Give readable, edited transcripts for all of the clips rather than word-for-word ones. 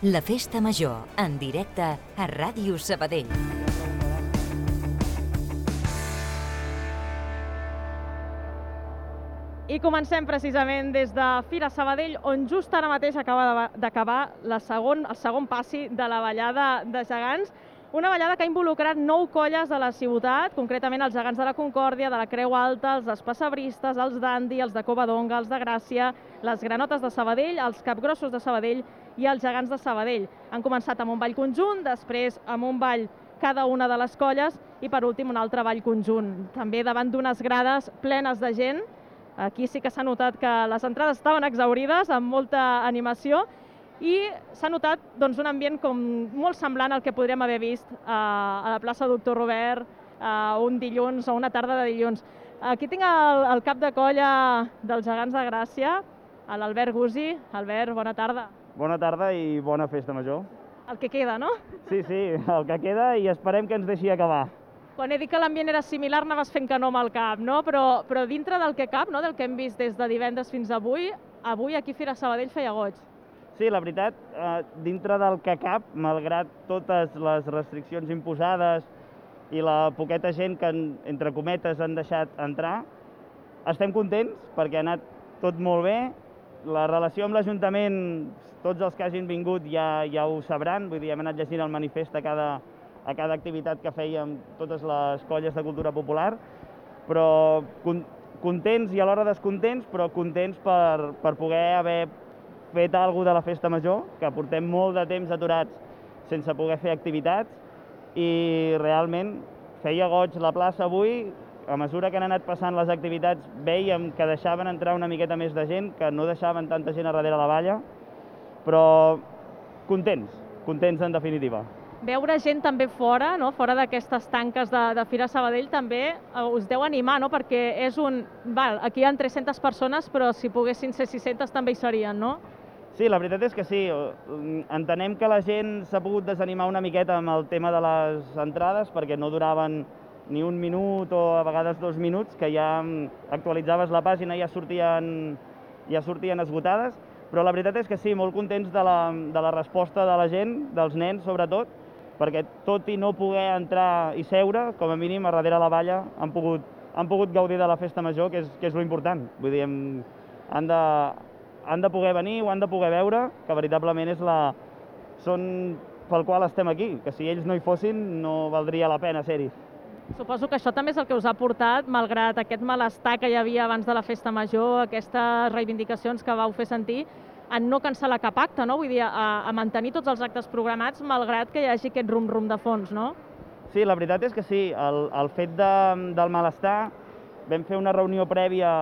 La Festa Major, en directe a Ràdio Sabadell. I comencem precisament des de Fira Sabadell, on just ara mateix acaba d'acabar el segon passi de la ballada de gegants. Una ballada que ha involucrat 9 colles de la ciutat, concretament els gegants de la Concòrdia, de la Creu Alta, els espassabristes, els dandi, els de Covadonga, els de Gràcia, les granotes de Sabadell, els capgrossos de Sabadell i els gegants de Sabadell. Han començat amb un ball conjunt, després amb un ball cada una de les colles i per últim un altre ball conjunt. També davant d'unes grades plenes de gent. Aquí sí que s'ha notat que les entrades estaven exhaurides, amb molta animació, i s'ha notat un ambient com molt semblant al que podríem haver vist a la plaça Doctor Robert un dilluns o una tarda de dilluns. Aquí tinc el cap de colla dels gegants de Gràcia, l'Albert Gusi. Albert, bona tarda. Bona tarda i bona festa major. El que queda, no? Sí, el que queda i esperem que ens deixi acabar. Quan he dit que l'ambient era similar, anaves fent que no amb el cap, no? Però dintre del que cap, no? Del que hem vist des de divendres fins avui aquí a Fira Sabadell feia goig. Sí, la veritat, dintre del que cap, malgrat totes les restriccions imposades i la poqueta gent que, entre cometes, han deixat entrar, estem contents perquè ha anat tot molt bé. La relació amb l'Ajuntament, tots els que hagin vingut ja ho sabran, vull dir, hem anat llegint el manifest a cada activitat que fèiem totes les colles de cultura popular, però contents i alhora descontents, però contents per poder haver fet alguna cosa de la festa major, que portem molt de temps aturats sense poder fer activitats, i realment feia goig la plaça avui. A mesura que han anat passant les activitats veiem que deixaven entrar una miqueta més de gent, que no deixaven tanta gent a darrere la valla, però contents en definitiva. Veure gent també fora, no? Fora d'aquestes tanques de Fira Sabadell també us deu animar, no? Perquè és aquí hi ha 300 persones, però si poguessin ser 600 també hi serien, no? Sí, la veritat és que sí. Entenem que la gent s'ha pogut desanimar una miqueta amb el tema de les entrades, perquè no duraven ni un minut o a vegades 2 minuts, que ja actualitzaves la pàgina i ja sortien esgotades. Però la veritat és que sí, molt contents de la resposta de la gent, dels nens sobretot, perquè tot i no poder entrar i seure, com a mínim a darrere la valla han pogut gaudir de la festa major, que és lo important. Vull dir, han de poder venir, ho han de poder veure, que veritablement són pel qual estem aquí, que si ells no hi fossin no valdria la pena ser-hi. Suposo que això també és el que us ha portat, malgrat aquest malestar que hi havia abans de la festa major, aquestes reivindicacions que vau fer sentir, a no cancel·lar cap acte, no? Vull dir, a mantenir tots els actes programats, malgrat que hi hagi aquest rum-rum de fons, no? Sí, la veritat és que sí. El fet del malestar, vam fer una reunió prèvia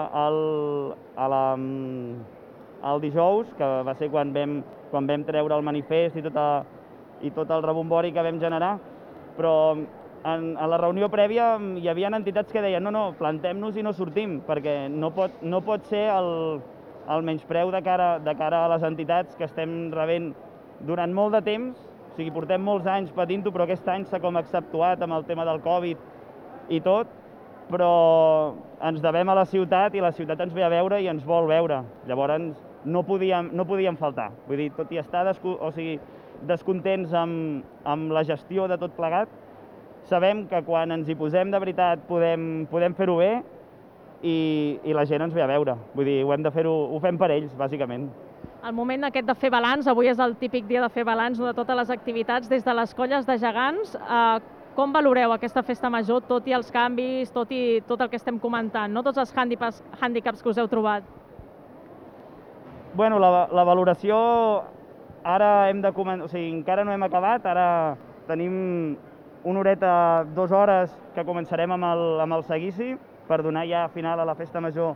el dijous, que va ser quan vam treure el manifest i tot el rebombori que vam generar, però a la reunió prèvia hi havia entitats que deien no, plantem-nos i no sortim, perquè no pot ser el menyspreu de cara a les entitats que estem rebent durant molt de temps. O sigui, portem molts anys patint-ho, però aquest any s'ha com exceptuat amb el tema del Covid i tot, però ens devem a la ciutat i la ciutat ens ve a veure i ens vol veure. Llavors no podíem faltar. Vull dir, tot i estar descontents amb la gestió de tot plegat, sabem que quan ens hi posem de veritat podem fer-ho bé i la gent ens ve a veure. Vull dir, ho fem per ells, bàsicament. El moment aquest de fer balanç, avui és el típic dia de fer balanç de totes les activitats des de les colles de gegants. Com valoreu aquesta festa major, tot i els canvis, tot el que estem comentant, no? Tots els hàndicaps que us heu trobat? Bueno, la valoració ara encara no hem acabat, ara tenim una horeta, 2 hores que començarem amb el seguici per donar ja final a la festa major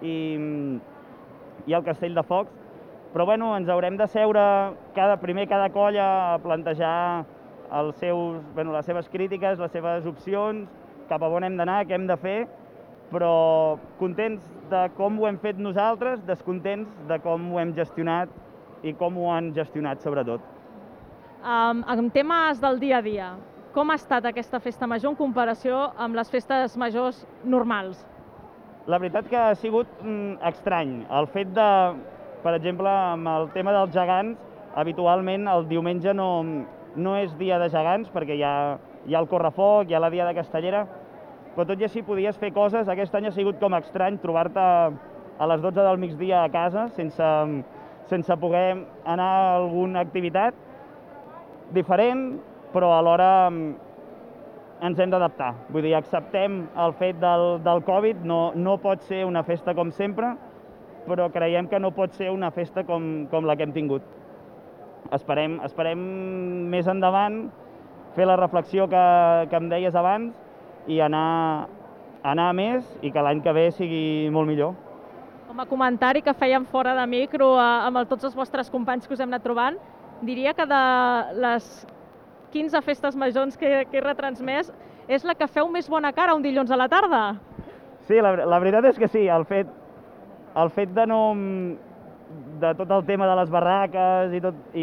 i al castell de focs. Però bueno, ens haurem de seure primer cada colla a plantejar les seves crítiques, les seves opcions, cap a on hem d'anar, què hem de fer, però contents de com ho hem fet nosaltres, descontents de com ho hem gestionat i com ho han gestionat sobretot. En temes del dia a dia, com ha estat aquesta festa major en comparació amb les festes majors normals? La veritat que ha sigut estrany. El fet per exemple, amb el tema dels gegants, habitualment el diumenge no és dia de gegants, perquè hi ha el correfoc, hi ha la dia de Castellera, però tot i així podies fer coses. Aquest any ha sigut com estrany trobar-te a les 12 del migdia a casa sense poder anar a alguna activitat diferent, però alhora ens hem d'adaptar. Vull dir, acceptem el fet del Covid, no pot ser una festa com sempre, però creiem que no pot ser una festa com la que hem tingut. Esperem més endavant fer la reflexió que em deies abans i anar a més i que l'any que ve sigui molt millor. Com a comentari que fèiem fora de micro amb tots els vostres companys que us hem anat trobant, diria que de les 15 festes majors que he retransmès és la que feu més bona cara un dilluns a la tarda. Sí, la veritat és que sí. El fet de tot el tema de les barraques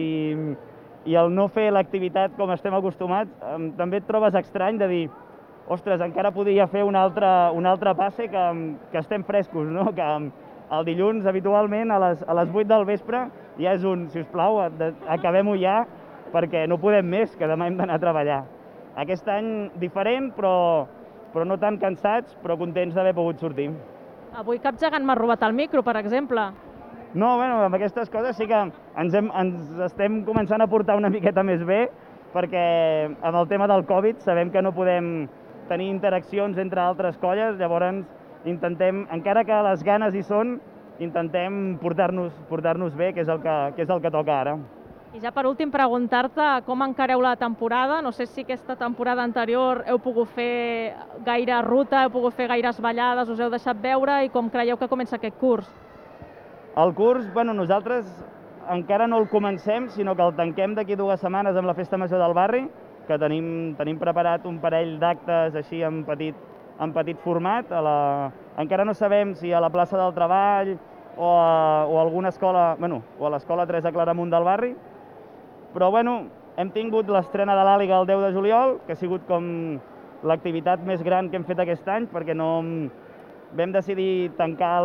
i el no fer l'activitat com estem acostumats, també et trobes estrany de dir ostres, encara podria fer un altre passe que estem frescos, no? Que el dilluns, habitualment, a les 8 del vespre, ja és sisplau, acabem-ho ja, perquè no podem més, que demà hem d'anar a treballar. Aquest any diferent, però no tan cansats, però contents d'haver pogut sortir. Avui cap gegant m'ha robat el micro, per exemple. No, bueno, amb aquestes coses sí que ens estem començant a portar una miqueta més bé, perquè amb el tema del Covid sabem que no podem tenir interaccions entre altres colles, llavors intentem, encara que les ganes hi són, intentem portar-nos bé, que és el que toca ara. I ja per últim preguntar-te com encareu la temporada. No sé si aquesta temporada anterior heu pogut fer gaire ruta, heu pogut fer gaires ballades, us heu deixat veure i com creieu que comença aquest curs? El curs, bueno, nosaltres encara no el comencem, sinó que el tanquem d'aquí 2 setmanes amb la Festa Major del Barri, que tenim preparat un parell d'actes així en petit format. Encara no sabem si a la plaça del Treball o a alguna escola, bueno, o a l'escola Teresa Claramunt del barri, però bueno, hem tingut l'estrena de l'Àliga el 10 de juliol, que ha sigut com l'activitat més gran que hem fet aquest any, perquè vam decidir tancar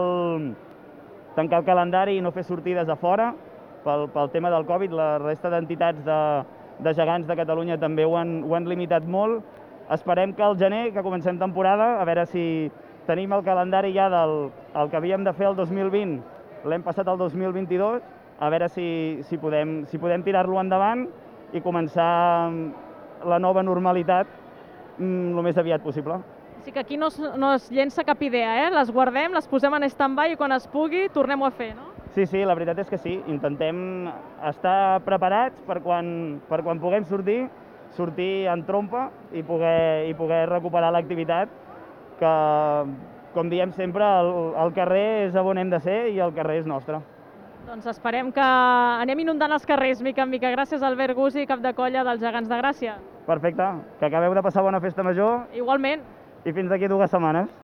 el calendari i no fer sortides a fora pel tema del Covid. La resta d'entitats de gegants de Catalunya també ho han limitat molt. Esperem que al gener, que comencem temporada, a veure si tenim el calendari ja el que havíem de fer el 2020, l'hem passat al 2022, a veure si podem tirar-lo endavant i començar la nova normalitat el més aviat possible. Així que aquí no es llença cap idea, les guardem, les posem en stand-by i quan es pugui tornem-ho a fer, no? Sí, la veritat és que sí. Intentem estar preparats per quan puguem sortir en trompa i poder recuperar l'activitat, que, com diem sempre, el carrer és on hem de ser i el carrer és nostre. Doncs esperem que anem inundant els carrers mica en mica. Gràcies, Albert Gusi, cap de colla dels Gegants de Gràcia. Perfecte, que acabeu de passar bona festa major. Igualment. I fins d'aquí 2 setmanes.